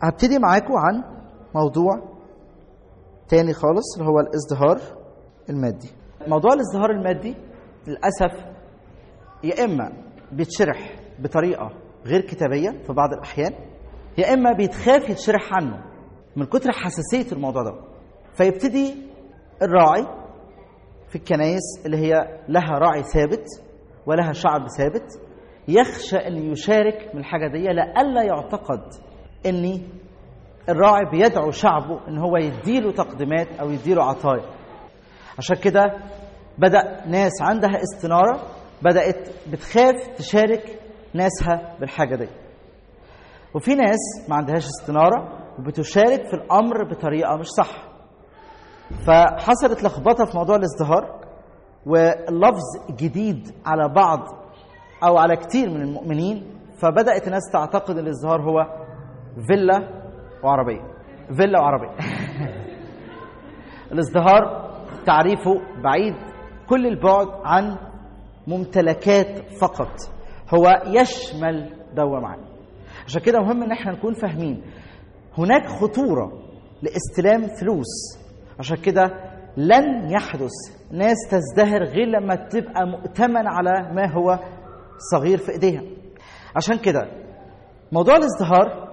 هبتدي معاكم عن موضوع تاني خالص اللي هو الازدهار المادي. موضوع الازدهار المادي للأسف يا إما بيتشرح بطريقة غير كتابية في بعض الأحيان، يا إما بيتخاف يتشرح عنه من كتر حساسية الموضوع ده. فيبتدي الراعي في الكنائس اللي هي لها راعي ثابت ولها شعب ثابت يخشى أن يشارك من الحاجة دي لألا يعتقد أن الراعي بيدعو شعبه أن هو يديله تقديمات أو يديله عطايا. عشان كده بدأ ناس عندها استنارة بدأت بتخاف تشارك ناسها بالحاجة دي، وفي ناس ما عندهاش استنارة وبتشارك في الأمر بطريقة مش صح. فحصلت لخبطة في موضوع الازدهار، واللفظ جديد على بعض أو على كتير من المؤمنين، فبدأت الناس تعتقد الازدهار هو فيلا وعربية. فيلا وعربية. الازدهار تعريفه بعيد كل البعد عن ممتلكات فقط، هو يشمل دوا معا. عشان كده مهم ان احنا نكون فاهمين هناك خطورة لاستلام فلوس. عشان كده لن يحدث ناس تزدهر غير لما تبقى مؤتمن على ما هو صغير في ايديها. عشان كده موضوع الازدهار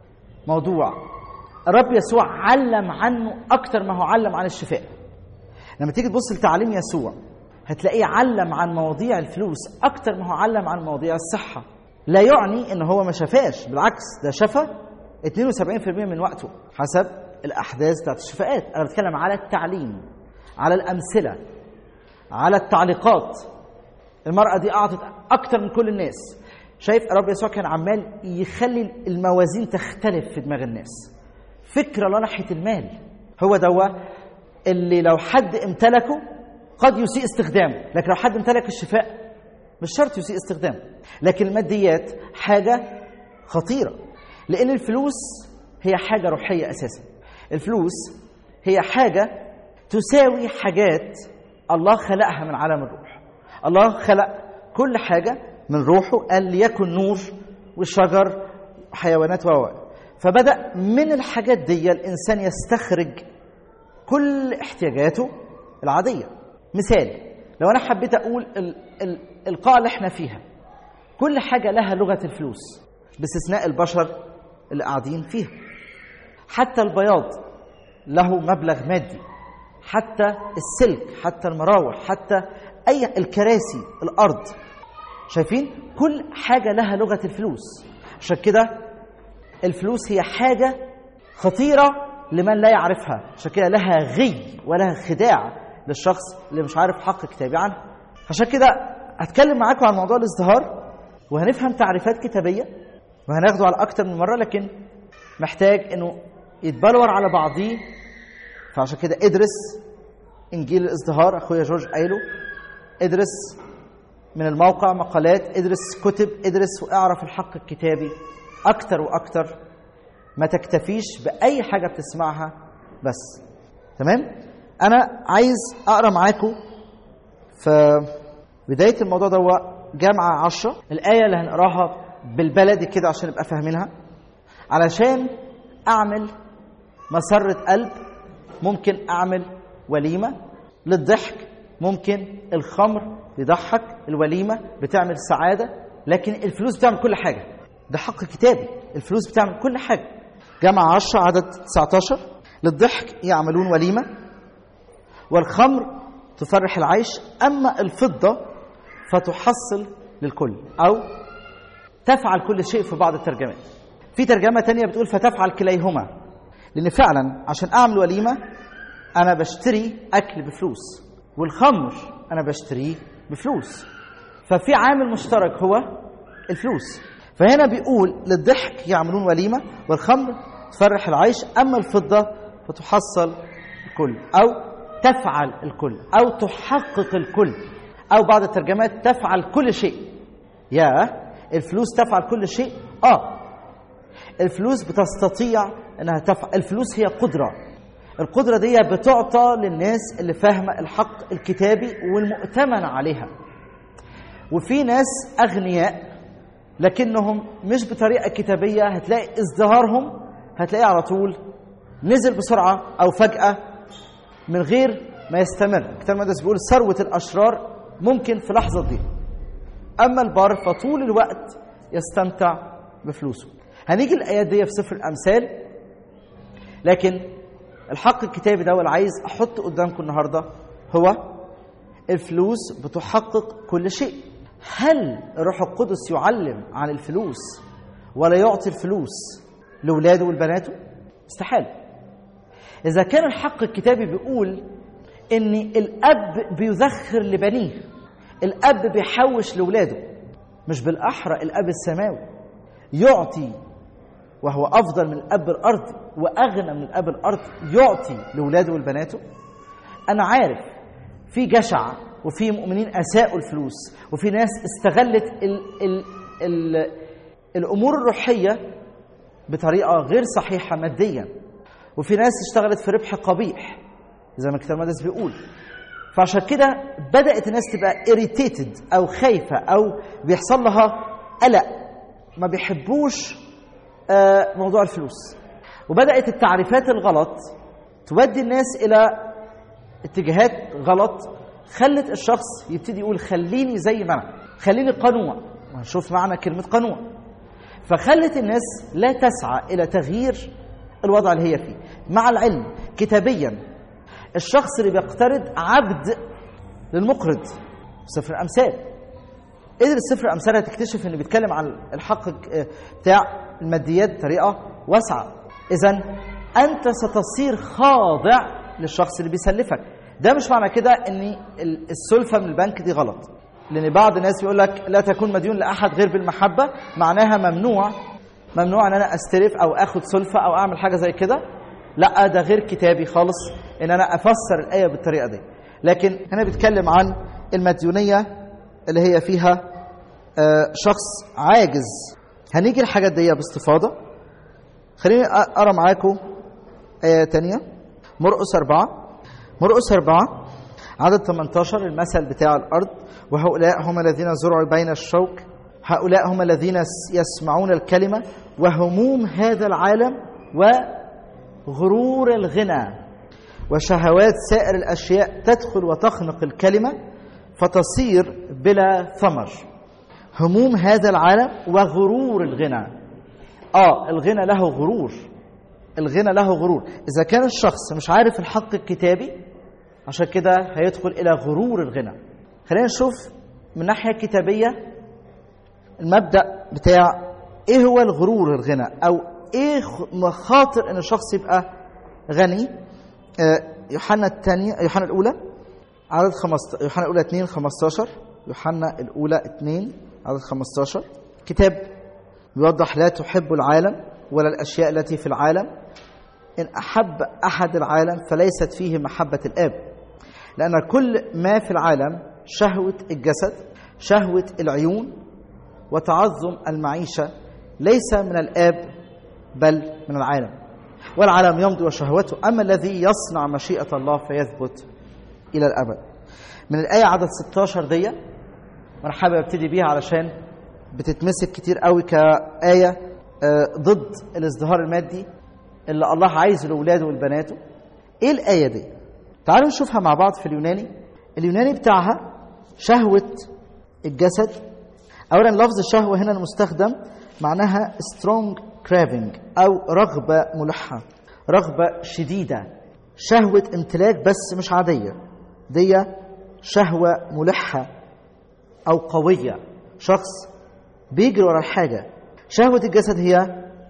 موضوع الرب يسوع علم عنه اكتر ما هو علم عن الشفاء. لما تيجي تبص لتعليم يسوع هتلاقيه علم عن مواضيع الفلوس اكتر ما هو علم عن مواضيع الصحة. لا يعني ان هو ما شفاش، بالعكس ده شفى 72% من وقته حسب الاحداث بتاعت الشفاءات. انا بتكلم على التعليم، على الامثله، على التعليقات. المرأة دي اعطت اكتر من كل الناس. شايف الرب يسوع كان عمال يخلي الموازين تختلف في دماغ الناس. فكرة لا ناحية المال هو دوا اللي لو حد امتلكه قد يسيء استخدامه، لكن لو حد امتلك الشفاء مش شرط يسيء استخدامه. لكن الماديات حاجة خطيرة، لأن الفلوس هي حاجة روحية أساسا. الفلوس هي حاجة تساوي حاجات الله خلقها من عالم الروح. الله خلق كل حاجة من روحه، قال ليكن نور والشجر وحيوانات فبدأ من الحاجات دي الإنسان يستخرج كل احتياجاته العادية. مثال، لو أنا حبيت أقول القاعة اللي احنا فيها كل حاجة لها لغة الفلوس باستثناء البشر اللي قاعدين فيها. حتى البياض له مبلغ مادي، حتى السلك، حتى المراوح، حتى الكراسي، الأرض. شايفين كل حاجة لها لغة الفلوس. عشان كده الفلوس هي حاجة خطيرة لمن لا يعرفها. عشان كده لها غي ولها خداع للشخص اللي مش عارف حق كتابي عنها. عشان كده هتكلم معاكم عن موضوع الازدهار وهنفهم تعريفات كتابية وهناخده على أكتر من مرة، لكن محتاج إنه يتبلور على بعضيه. فعشان كده ادرس إنجيل الازدهار، أخويا جورج قايله، ادرس من الموقع مقالات، ادرس كتب، ادرس واعرف الحق الكتابي أكتر وأكتر. ما تكتفيش بأي حاجة بتسمعها بس. تمام؟ أنا عايز أقرأ معاكم في بداية الموضوع ده جامعة 10 الآية اللي هنقراها بالبلدي كده عشان نبقى فاهمينها. علشان أعمل مسرة قلب ممكن أعمل وليمة للضحك، ممكن الخمر يضحك، الوليمة بتعمل سعادة، لكن الفلوس بتعمل كل حاجة. ده حق كتابي، الفلوس بتعمل كل حاجة. جامعة 10 عدد 19 للضحك يعملون وليمة والخمر تفرح العيش، أما الفضة فتحصل للكل أو تفعل كل شيء في بعض الترجمات. في ترجمة تانية بتقول فتفعل كليهما، لأن فعلا عشان أعمل وليمة أنا بشتري أكل بفلوس، والخمر أنا بشتريه بفلوس، ففي عامل مشترك هو الفلوس. فهنا بيقول للضحك يعملون وليمة والخمر تفرح العيش، أما الفضة فتحصل الكل أو تفعل الكل أو تحقق الكل، أو بعض الترجمات تفعل كل شيء. يا الفلوس تفعل كل شيء؟ الفلوس بتستطيع أنها تفعل. الفلوس هي قدرة. القدرة دي بتعطى للناس اللي فاهمة الحق الكتابي والمؤتمن عليها. وفي ناس أغنياء لكنهم مش بطريقة كتابية، هتلاقي ازدهارهم هتلاقيه على طول نزل بسرعة أو فجأة من غير ما يستمر. الكتاب المقدس بيقول ثروة الأشرار ممكن في لحظة تضيع، أما البار فطول الوقت يستمتع بفلوسه. هنيجي الآيات دي في سفر الأمثال، لكن الحق الكتابي ده اللي عايز أحط قدامكم النهاردة هو الفلوس بتحقق كل شيء. هل الروح القدس يعلم عن الفلوس ولا يعطي الفلوس لأولاده والبناته؟ استحال. إذا كان الحق الكتابي بيقول إن الأب بيذخر لبنيه، الأب بيحوش لأولاده، مش بالأحرى الأب السماوي يعطي وهو أفضل من الأب الأرض وأغنى من الأب الأرض يعطي لأولاده والبناته؟ أنا عارف في جشع وفي مؤمنين أساءوا الفلوس وفي ناس استغلت الأمور الروحية بطريقة غير صحيحة ماديا، وفي ناس اشتغلت في ربح قبيح زي ما الكتاب المقدس بيقول. فعشان كده بدأت الناس تبقى irritated أو خايفة أو بيحصل لها قلق، ما بيحبوش موضوع الفلوس، وبدأت التعريفات الغلط تودي الناس إلى اتجاهات غلط خلت الشخص يبتدي يقول خليني زي ما أنا، خليني قنوع. هنشوف معنى كلمة قنوع. فخلت الناس لا تسعى إلى تغيير الوضع اللي هي فيه. مع العلم كتابيا الشخص اللي بيقترض عبد للمقرض. سفر الأمثال، ادرس سفر الأمثال هتكتشف إنه بيتكلم عن الحق بتاع الماديات بطريقة واسعة. إذن أنت ستصير خاضع للشخص اللي بيسلفك. ده مش معنى كده إن السلفة من البنك دي غلط، لأن بعض الناس بيقول لك لا تكون مديون لأحد غير بالمحبة، معناها ممنوع أن أنا أستلف أو أخذ سلفة أو أعمل حاجة زي كده. لا، ده غير كتابي خالص إن أنا أفسر الآية بالطريقة دي. لكن هنا بيتكلم عن المديونية اللي هي فيها شخص عاجز. هنيجي الحاجات دي باستفاضة. خليني أقرأ معاكم آية تانية، مرقس 4 عدد 18، المثل بتاع الأرض: وهؤلاء هم الذين زرعوا بين الشوك، هؤلاء هم الذين يسمعون الكلمة وهموم هذا العالم وغرور الغنى وشهوات سائر الأشياء تدخل وتخنق الكلمة فتصير بلا ثمر. هموم هذا العالم وغرور الغنى. الغنى له غرور. إذا كان الشخص مش عارف الحق الكتابي عشان كده هيدخل إلى غرور الغنى. خلينا نشوف من ناحية كتابية المبدأ بتاع إيه هو الغرور الغنى، أو إيه مخاطر إن الشخص يبقى غني. يوحنا الأولى عدد 15، يوحنا الأولى 2:15، يوحنا الأولى 2 عدد 15. كتاب يوضح: لا تحب العالم ولا الأشياء التي في العالم. إن أحب أحد العالم فليست فيه محبة الآب، لأن كل ما في العالم شهوة الجسد، شهوة العيون، وتعظم المعيشة ليس من الآب بل من العالم. والعالم يمضي وشهوته، أما الذي يصنع مشيئة الله فيثبت إلى الأبد. من الآية عدد 16 دي، وأنا حابب أبتدي بيها علشان بتتمسك كتير قوي كآية ضد الازدهار المادي اللي الله عايزه لأولاده والبناته. إيه الآية دي؟ تعالوا نشوفها مع بعض في اليوناني بتاعها شهوة الجسد. أولا لفظ الشهوة هنا المستخدم معناها strong craving أو رغبة ملحة، رغبة شديدة، شهوة امتلاك بس مش عادية، دي شهوة ملحة أو قوية، شخص بيجري ورا الحاجة. شهوة الجسد هي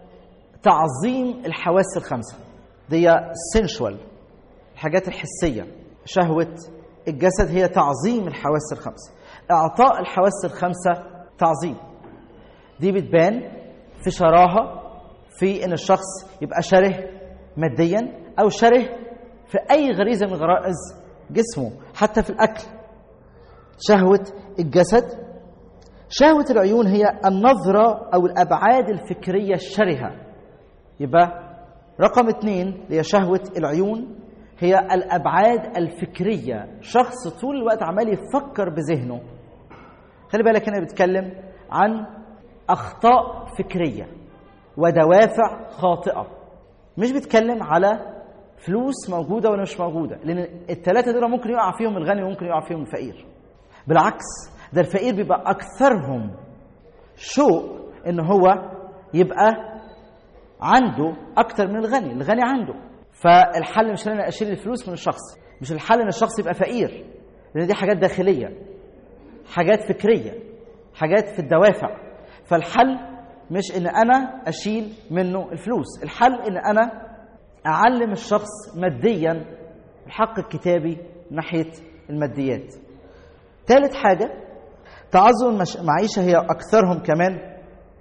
تعظيم الحواس الخمسة، دي sensual، الحاجات الحسية. شهوة الجسد هي تعظيم الحواس الخمسة، إعطاء الحواس الخمسة تعظيم. دي بتبان في شراهة، في إن الشخص يبقى شره ماديا أو شره في أي غريزة من غرائز جسمه، حتى في الأكل. شهوة الجسد. شهوة العيون هي النظرة أو الأبعاد الفكرية الشرهة. يبقى رقم 2 هي شهوة العيون، هي الأبعاد الفكرية، شخص طول الوقت عمال يفكر بذهنه. خلي بالك هنا بتكلم عن أخطاء فكرية ودوافع خاطئة. مش بيتكلم على فلوس موجودة ولا مش موجودة، لأن الثلاثة دول ممكن يقع فيهم الغني وممكن يقع فيهم الفقير. بالعكس، ده الفقير بيبقى أكثرهم شوق إن هو يبقى عنده أكتر من الغني. الغني عنده، فالحل مش إن أنا أشيل الفلوس من الشخص، مش الحل إن الشخص يبقى فقير، لأن دي حاجات داخلية، حاجات فكرية، حاجات في الدوافع. فالحل مش إن أنا أشيل منه الفلوس، الحل إن أنا أعلم الشخص ماديا الحق الكتابي ناحية الماديات. ثالث حاجة، تعظم المعيشة هي أكثرهم كمان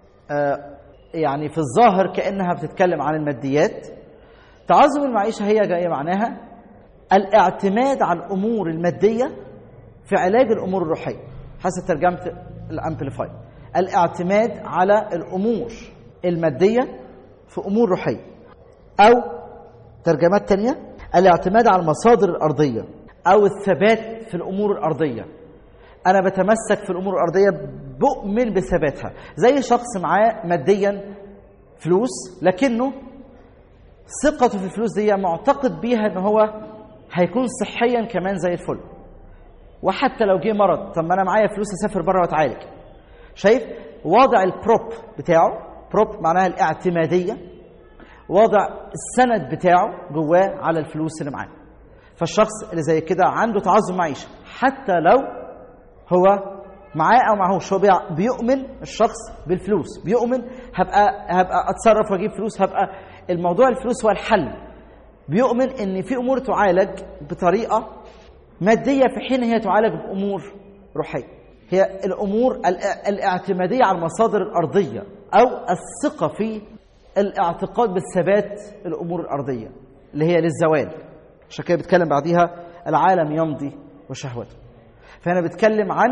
يعني في الظاهر كأنها بتتكلم عن الماديات. تعظم المعيشة هي جاية معناها الاعتماد على الأمور المادية في علاج الأمور الروحية، حسب ترجمة الأمبليفاي. الاعتماد على الأمور المادية في أمور روحية، أو ترجمات تانية الاعتماد على المصادر الأرضية أو الثبات في الأمور الأرضية. أنا بتمسك في الأمور الأرضية، بؤمن بثباتها. زي شخص معاه ماديا فلوس، لكنه ثقته في الفلوس دي معتقد بيها أنه هو هيكون صحيا كمان زي الفل، وحتى لو جه مرض، طب ما أنا معايا فلوس أسافر بره وأتعالج. شايف وضع البروب بتاعه، بروب معناها الاعتمادية، وضع السند بتاعه جواه على الفلوس اللي معاه. فالشخص اللي زي كده عنده تعظم معيشة، حتى لو هو معاه أو معهوش، هو بيؤمن الشخص بالفلوس، بيؤمن هبقى أتصرف وأجيب فلوس، هبقى الموضوع الفلوس هو الحل. بيؤمن إن في أمور تعالج بطريقة مادية في حين هي تعالج بأمور روحية. هي الأمور الاعتمادية على المصادر الأرضية، أو الثقة في الاعتقاد بالثبات الأمور الأرضية اللي هي للزوال. عشان كده بيتكلم بعديها العالم يمضي وشهوته. فهنا بيتكلم عن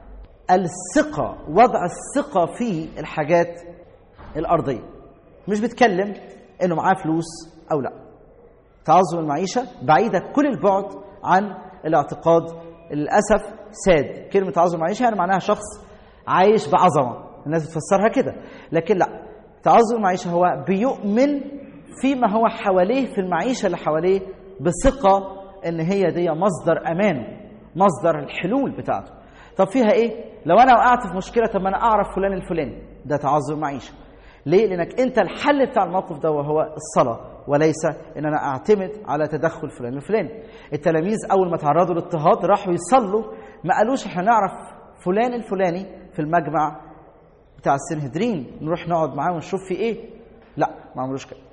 الثقة، وضع الثقة في الحاجات الأرضية، مش بيتكلم إنه معاه فلوس أو لا. تعظم المعيشة بعيدة كل البعد عن الاعتقاد. للأسف ساد كلمة تعظم المعيشة يعني معناها شخص عايش بعظمة، الناس بتفسرها كده، لكن لا. تعظم المعيشة هو بيؤمن فيما هو حواليه، في المعيشة اللي حواليه، بثقة إن هي دي مصدر أمانه، مصدر الحلول بتاعته. طب فيها إيه؟ لو أنا وقعت في مشكلة، طب ما أنا أعرف فلان الفلاني، ده تعظم معيشة. ليه؟ لأنك أنت الحل بتاع الموقف ده وهو الصلاة، وليس إن أنا أعتمد على تدخل فلان الفلاني. التلاميذ أول ما تعرضوا للاضطهاد راحوا يصلوا، ما قالوش إحنا نعرف فلان الفلاني في المجمع بتاع السنهدرين نروح نقعد معاه ونشوف في إيه. لا، ما عملوش كده.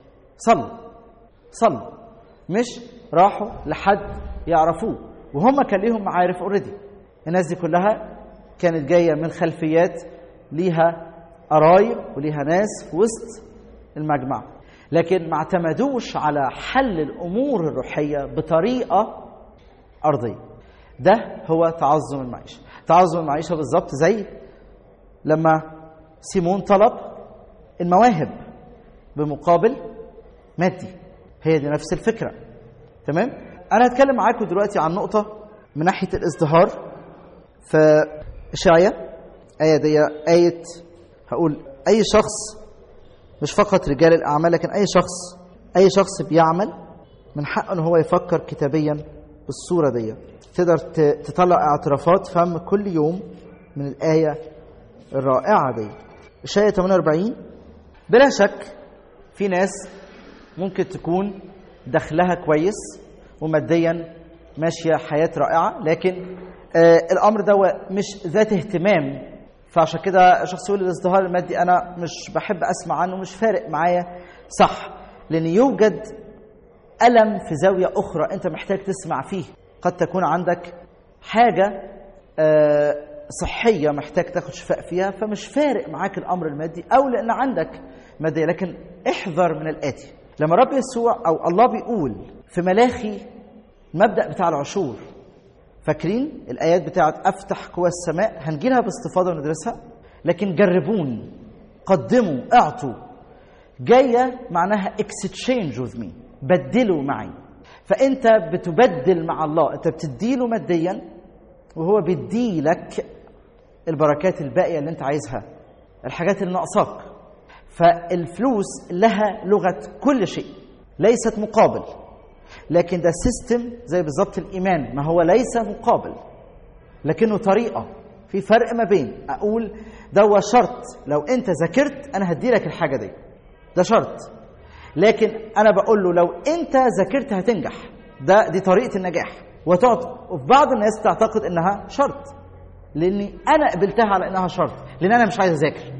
صلوا، مش راحوا لحد يعرفوه، وهم كان ليهم معارف اوريدي. الناس دي كلها كانت جايه من خلفيات ليها قرايب وليها ناس في وسط المجمع، لكن ما اعتمدوش على حل الامور الروحيه بطريقه ارضيه. ده هو تعظم المعيشه. تعظم المعيشه بالظبط زي لما سيمون طلب المواهب بمقابل مادي، هي دي نفس الفكره. تمام؟ أنا هتكلم معاكم دلوقتي عن نقطة من ناحية الازدهار في إشعياء. آية هقول أي شخص، مش فقط رجال الأعمال، لكن أي شخص بيعمل من حقه إن هو يفكر كتابيا بالصورة دي. تقدر تطلع اعترافات فم كل يوم من الآية الرائعة دي. إشعياء 48. بلا شك في ناس ممكن تكون دخلها كويس وماديا ماشية حياة رائعة، لكن الأمر ده مش ذات اهتمام. فعشان كده شخص يقول الازدهار المادي أنا مش بحب أسمع عنه، مش فارق معايا. صح، لأن يوجد ألم في زاوية أخرى أنت محتاج تسمع فيه. قد تكون عندك حاجة صحية محتاج تاخد شفاء فيها، فمش فارق معاك الأمر المادي، أو لأن عندك مادية. لكن احذر من الآتي. لما رب يسوع أو الله بيقول في ملاخي المبدأ بتاع العشور، فاكرين الآيات بتاعت أفتح قوى السماء؟ هنجيلها باستفاضة وندرسها، لكن جربون، قدموا، اعطوا، جاية معناها exchange with me، بدلوا معي. فأنت بتبدل مع الله، أنت بتديله ماديا وهو بيديلك البركات الباقية اللي أنت عايزها، الحاجات اللي ناقصاك. فالفلوس لها لغة كل شيء، ليست مقابل، لكن ده سيستم زي بالظبط الإيمان، ما هو ليس مقابل لكنه طريقة. في فرق ما بين أقول ده هو شرط لو أنت ذاكرت أنا هدي لك الحاجة دي، ده شرط، لكن أنا بقول له لو أنت ذاكرت هتنجح، دي طريقة النجاح. وفي بعض الناس تعتقد إنها شرط، لأني أنا قبلتها على إنها شرط لأن أنا مش عايز أذاكر.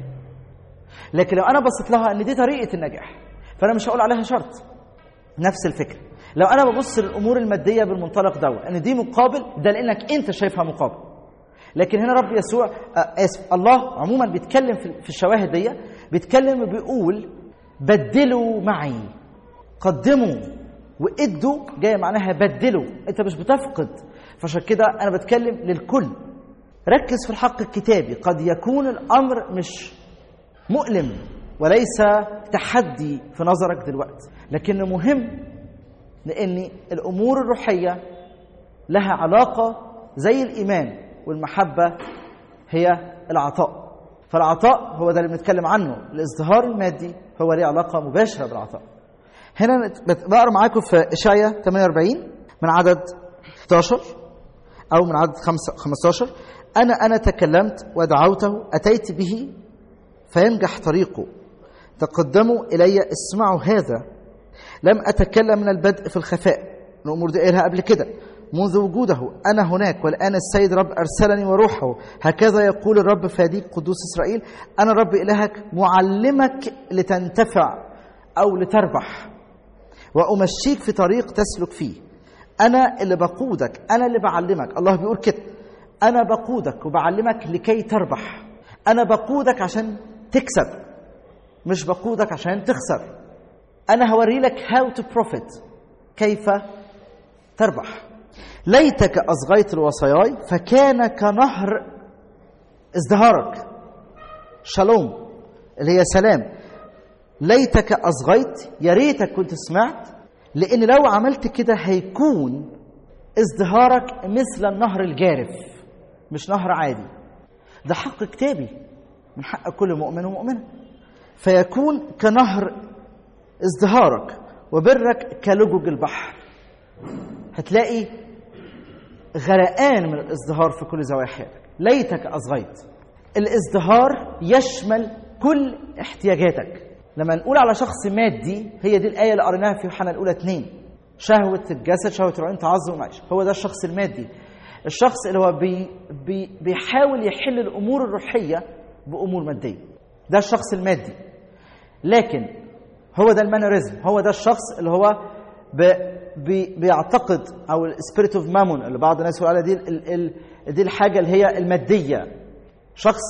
لكن لو أنا بصيت لها إن دي طريقة النجاح فأنا مش هقول عليها شرط. نفس الفكرة لو أنا ببص للأمور المادية بالمنطلق ده إن دي مقابل، ده لأنك أنت شايفها مقابل. لكن هنا رب يسوع الله عموما بيتكلم في الشواهد دي، بيتكلم وبيقول بدلوا معي، قدموا وادوا، جايه معناها بدلوا، انت مش بتفقد. فعشان كده انا بتكلم للكل. ركز في الحق الكتابي. قد يكون الامر مش مؤلم وليس تحدي في نظرك دلوقتي، لكنه مهم، لان الامور الروحيه لها علاقه زي الايمان والمحبه، هي العطاء. فالعطاء هو ده اللي بنتكلم عنه. الازدهار المادي هو له علاقه مباشره بالعطاء. هنا بقرا معاكم في اشعياء 48 من عدد 11 او من عدد 15. انا تكلمت ودعوته، اتيت به فينجح طريقه، تقدموا الي اسمعوا هذا، لم اتكلم من البدء في الخفاء. الامور دي قالها قبل كده، منذ وجوده أنا هناك، والآن السيد رب أرسلني وروحه، هكذا يقول الرب فاديك قدوس إسرائيل، أنا الرب إلهك معلمك لتنتفع أو لتربح، وأمشيك في طريق تسلك فيه. أنا اللي بقودك، أنا اللي بعلمك. الله بيقول كده، أنا بقودك وبعلمك لكي تربح. أنا بقودك عشان تكسب، مش بقودك عشان تخسر. أنا هوري لك how to profit، كيف تربح. ليتك أصغيت الوصاياي فكان كنهر ازدهارك. شالوم اللي هي سلام. ليتك أصغيت، يا ريتك كنت سمعت، لأن لو عملت كده هيكون ازدهارك مثل النهر الجارف، مش نهر عادي. ده حق كتابي من حق كل مؤمن ومؤمنة. فيكون كنهر ازدهارك وبرك كلجج البحر. هتلاقي غرقان من الازدهار في كل زوايا حياتك. ليتك أصغيت. الازدهار يشمل كل احتياجاتك. لما نقول على شخص مادي، هي دي الآية اللي قريناها في يوحنا الأولى 2، شهوة الجسد شهوة العين تعظم المعيشة. هو ده الشخص المادي، الشخص اللي هو بيحاول يحل الأمور الروحية بأمور مادية. ده الشخص المادي. لكن هو ده المانيريزم، هو ده الشخص اللي هو بيعتقد، او السبيريت اوف مامون اللي بعض الناس يقولوا عليها دي الحاجه اللي هي الماديه. شخص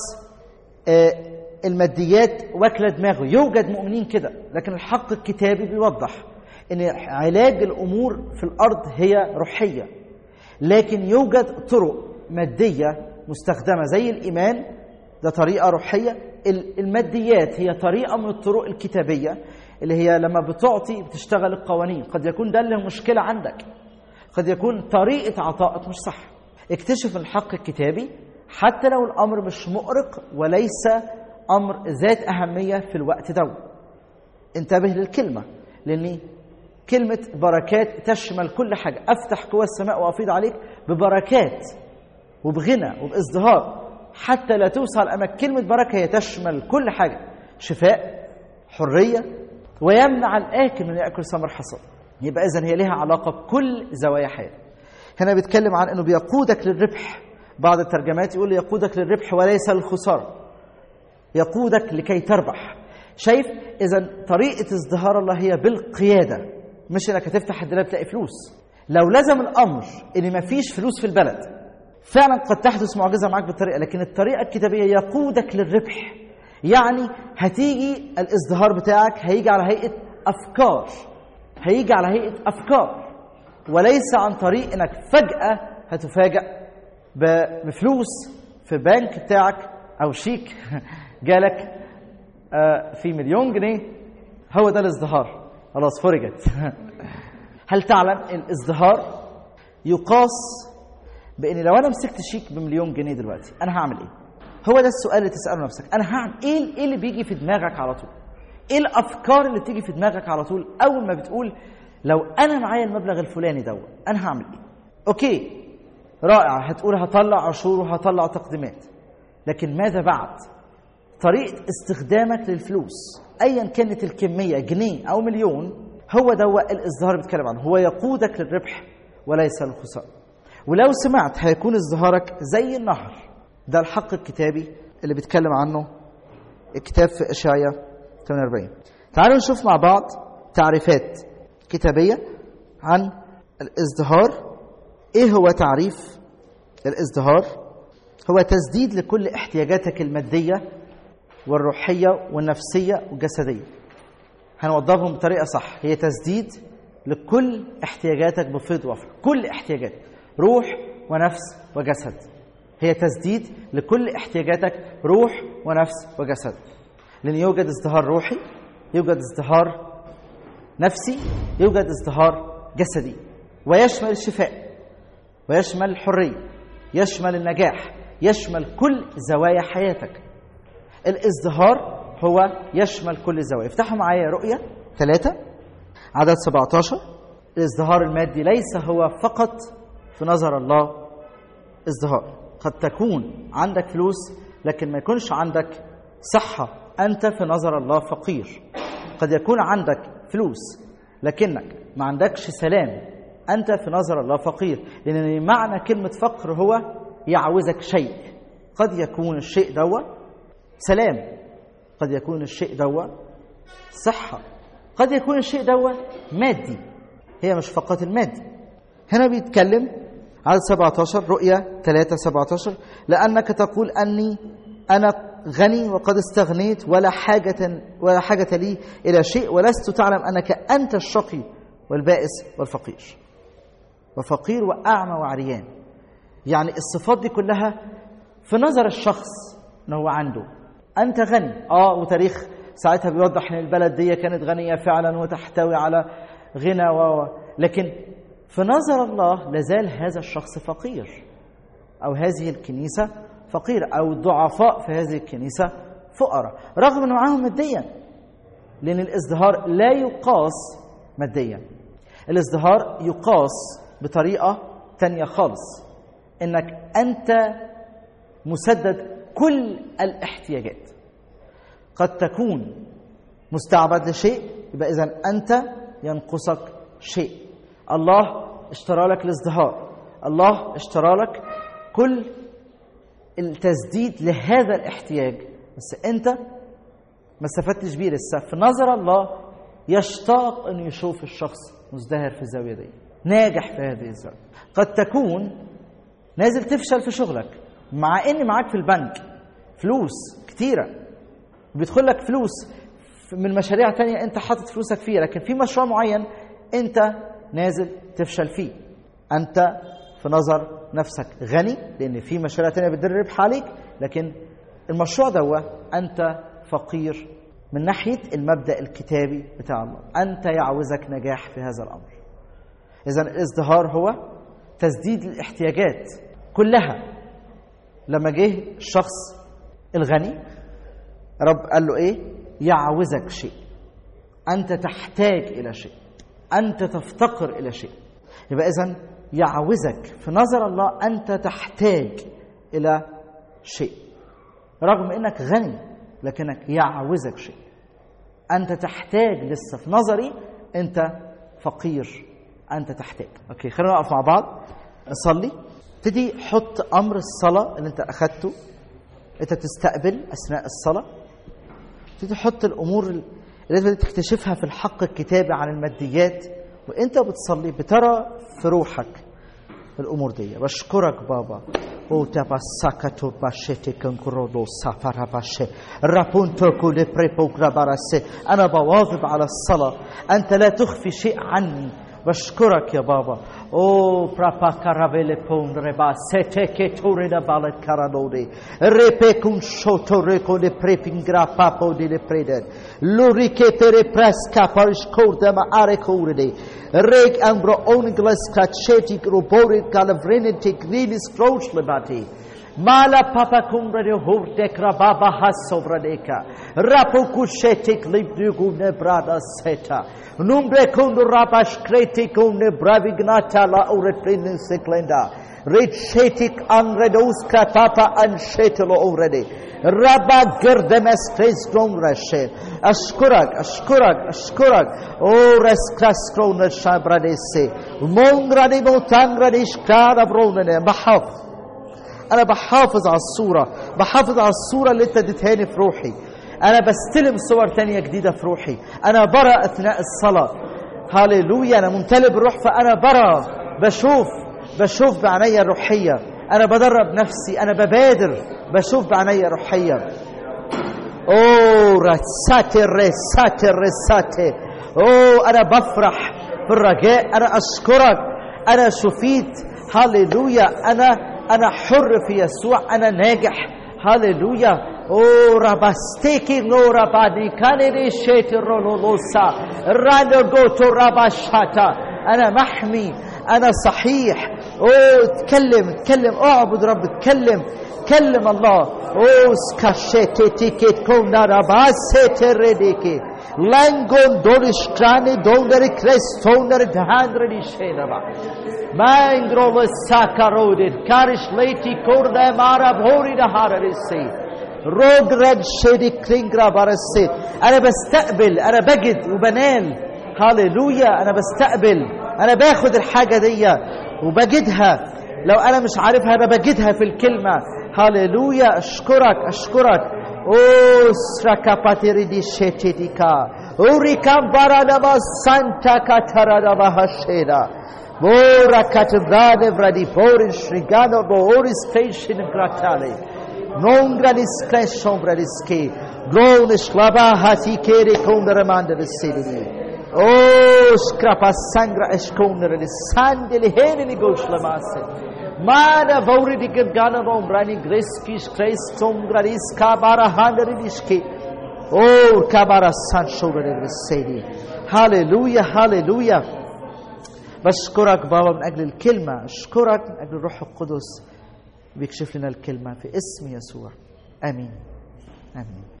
الماديات واكله دماغه. يوجد مؤمنين كده، لكن الحق الكتابي بيوضح ان علاج الامور في الارض هي روحيه، لكن يوجد طرق ماديه مستخدمه زي الايمان، ده طريقه روحيه. الماديات هي طريقه من الطرق الكتابيه اللي هي لما بتعطي بتشتغل القوانين. قد يكون ده اللي مشكلة عندك، قد يكون طريقة عطائك مش صح. اكتشف الحق الكتابي حتى لو الأمر مش مؤرق وليس أمر ذات أهمية في الوقت ده. انتبه للكلمة، لأن كلمة بركات تشمل كل حاجة. أفتح قوى السماء وأفيض عليك ببركات وبغنى وبازدهار، حتى لا توصل أمامك. كلمة بركة هي تشمل كل حاجة، شفاء، حرية، ويمنع الآكل من يأكل ثمر حصاد. يبقى إذن هي لها علاقة بكل زوايا حياتك. هنا بيتكلم عن أنه بيقودك للربح. بعض الترجمات يقول يقودك للربح وليس للخسارة، يقودك لكي تربح. شايف؟ إذن طريقة ازدهار الله هي بالقيادة، مش إنك هتفتح الدولاب تلاقي فلوس. لو لزم الأمر إن ما فيش فلوس في البلد، فعلا قد تحدث معجزة معك بالطريقة، لكن الطريقة الكتابية يقودك للربح. يعني هتيجي الازدهار بتاعك هيجي على هيئة أفكار، هيجي على هيئة أفكار، وليس عن طريق إنك فجأة هتفاجأ بفلوس في بنك بتاعك أو شيك جالك في 1,000,000 جنيه. هو ده الازدهار، خلاص فرجت. هل تعلم الازدهار يقاس بإن لو أنا مسكت شيك ب1,000,000 جنيه دلوقتي أنا هعمل إيه؟ هو ده السؤال اللي تسأله نفسك. أنا هعمل إيه اللي بيجي في دماغك على طول؟ ايه الافكار اللي بتيجي في دماغك على طول اول ما بتقول لو انا معايا المبلغ الفلاني ده انا هعمل ايه؟ اوكي رائع، هتقول هطلع عشور وهطلع تقديمات، لكن ماذا بعد؟ طريقه استخدامك للفلوس ايا كانت الكميه، جنيه او مليون، هو ده الازدهار اللي بيتكلم عنه. هو يقودك للربح وليس للخساره. ولو سمعت هيكون ازدهارك زي النهر. ده الحق الكتابي اللي بيتكلم عنه الكتاب في اشعياء 48. تعالوا نشوف مع بعض تعريفات كتابيه عن الازدهار. ايه هو تعريف الازدهار؟ هو تسديد لكل احتياجاتك الماديه والروحيه والنفسيه والجسديه. هنوضبهم بطريقه صح. هي تسديد لكل احتياجاتك بفيض وفر، كل احتياجات روح ونفس وجسد. هي تسديد لكل احتياجاتك روح ونفس وجسد. لأن يوجد ازدهار روحي، يوجد ازدهار نفسي، يوجد ازدهار جسدي، ويشمل الشفاء، ويشمل الحرية، يشمل النجاح، يشمل كل زوايا حياتك. الازدهار هو يشمل كل الزوايا. افتحوا معايا رؤية 3 عدد 17. الازدهار المادي ليس هو فقط في نظر الله ازدهار. قد تكون عندك فلوس لكن ما يكونش عندك صحة، أنت في نظر الله فقير. قد يكون عندك فلوس لكنك ما عندكش سلام، أنت في نظر الله فقير. لأن معنى كلمة فقر هو يعوزك شيء. قد يكون الشيء دوا سلام، قد يكون الشيء دوا صحة، قد يكون الشيء دوا مادي. هي مش فقط المادي. هنا بيتكلم عدد 17 رؤية 3:17 لأنك تقول أنا غني وقد استغنيت ولا حاجة لي إلى شيء، ولست تعلم أنك أنت الشقي والبائس والفقير، وفقير وأعمى وعريان. يعني الصفات دي كلها في نظر الشخص أنه هو عنده. أنت غني وتاريخ ساعتها بيوضح أن البلد دي كانت غنية فعلا وتحتوي على غنى لكن في نظر الله لازال هذا الشخص فقير، أو هذه الكنيسة فقيرة، أو الضعفاء في هذه الكنيسة فقراء رغم أنه معاهم ماديا. لأن الازدهار لا يقاس ماديا، الازدهار يقاس بطريقة تانية خالص، إنك أنت مسدد كل الاحتياجات. قد تكون مستعبد لشيء، يبقى إذن أنت ينقصك شيء. الله اشترى لك الازدهار، الله اشترى لك كل التسديد لهذا الاحتياج، بس انت ما استفدتش بيه لسه. في نظر الله يشتاق انه يشوف الشخص مزدهر في الزاويه دي، ناجح في هذه الزاويه. قد تكون نازل تفشل في شغلك مع ان معاك في البنك فلوس كتيره، بيدخل لك فلوس من مشاريع تانية انت حاطط فلوسك فيها، لكن في مشروع معين انت نازل تفشل فيه. أنت في نظر نفسك غني لأن في مشاريع تانية بتدر ربح عليك، لكن المشروع دوا أنت فقير من ناحية المبدأ الكتابي بتاع الله. أنت يعوزك نجاح في هذا الأمر. إذن الازدهار هو تسديد الاحتياجات كلها. لما جه الشخص الغني رب قال له إيه؟ يعوزك شيء، أنت تحتاج إلى شيء، أنت تفتقر إلى شيء. يبقى إذن يعوزك في نظر الله أنت تحتاج إلى شيء، رغم أنك غني لكنك يعوزك شيء. أنت تحتاج لسه في نظري، أنت فقير، أنت تحتاج. أوكي، خلينا نقف مع بعض نصلي. تدي حط أمر الصلاة اللي أنت أخدته، أنت تستقبل أثناء الصلاة. تدي حط الأمور اللي لازم تكتشفها في الحق الكتابي عن الماديات، وانت بتصلي بترى في روحك الامور دي. بشكرك بابا او تبسكتو باشتي كنكرودو سافر باشي رابونتو كولي بريبوغرا باراسي. انا بواظب على الصلاه، انت لا تخفي شيء عني. بشكرك يا بابا. او برابا كارافيلي بون ريبا سيتيكي تورينا بالت كارانودي ريبيكون شوتو ريكو لي بريبينغرا بابو دي لي بريدن لوريكي بيري براسكا بارشكور دما اريكوردي ريك امبرو اونجلس كاتشيتي روبوري كالافرينيتي غريليس كروش لباتي Mala papa kumrade hurtek rababa hasovradeka. Rapokushetik libdugune brada seta. Numbre kundu rabash kretikune bravignata la uretlinin seklenda. Rechetik anredoska papa anshetelo already. Rabba gerdemes krezgron reshe. Ashkurak. O reskraskron shabradese. Mongradi motangradish kara bronene. Bahaf. أنا بحافظ على الصورة، بحافظ على الصورة اللي أنت اديتهاني في روحي. أنا بستلم صور تانية جديدة في روحي. أنا برى أثناء الصلاة. هاليلويا. أنا ممتلئ بالروح فأنا برى، بشوف بعناية الروحية. أنا بدرب نفسي، أنا ببادر بشوف بعناية روحية. أوه رساتي. أوه أنا بفرح بالرجاء. أنا أشكرك. أنا شفيت. هاليلويا. أنا حر في يسوع. أنا ناجح. هاليلويا. أوه رابستيكي نو رابادي كاني شيت رولوسا رانو غوتو راباشاتا. أنا محمي. أنا صحيح. أوه تكلم اعبد رب. كلم الله. أوه سكاشيتي تيكيت كونا راباسيتي ريديكي لانغون دوريش كراني دونري كريستونر دهاندري شينبا مانغرو ساكارودد كارش ليتي كوردا مارا بوري دهارسي روغ رد شيدي كرينغرا بارسي. أنا بستقبل. أنا بجد وبنال. هاليلويا. أنا بستقبل. أنا باخد الحاجة دي وبجدها. لو أنا مش عارفها أنا بجدها في الكلمة. هاليلويا. أشكرك. أوه سراكاباتيري دي شيتيكا أوريكام بارادابا سانتا كاتارادابا هاشيدا بورا كاتبراد فرادي بوريش ريغانو بوريس فيشين غراتالي نونغرانيس كريشون براديسكي غرونش لابا هاتي كيري كوندرماند السيدي أوه سكرابا سانغرا اشكوندر الساندلي هيني غوش لماسي Mana vauri di gergana rombrani greskish kreistom gradis kabara handeriski. Oh kabara sanshore السيدي. هاليلويا. بشكرك بابا من أجل الكلمة. أشكرك من أجل الروح القدس بيكشف لنا الكلمة في اسم يسوع. آمين.